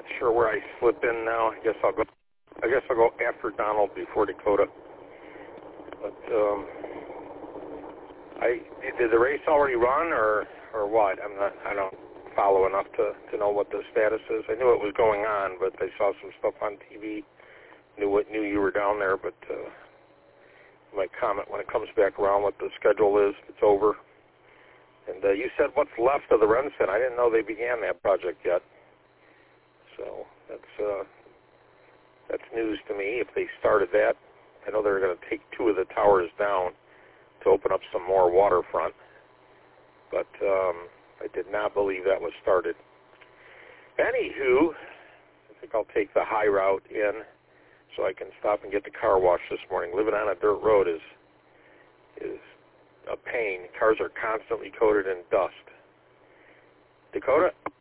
Not sure where I slip in now. I guess I'll go after Donald before Dakota. But did the race already run or what? I don't follow enough to know what the status is. I knew it was going on, but I saw some stuff on TV. Knew you were down there, but my comment when it comes back around what the schedule is. It's over. And you said what's left of the Renson. I didn't know they began that project yet. So that's news to me. If they started that, I know they're going to take 2 of the towers down to open up some more waterfront. But I did not believe that was started. Anywho, I think I'll take the high route in so I can stop and get the car washed this morning. Living on a dirt road is a pain. Cars are constantly coated in dust. Dakota?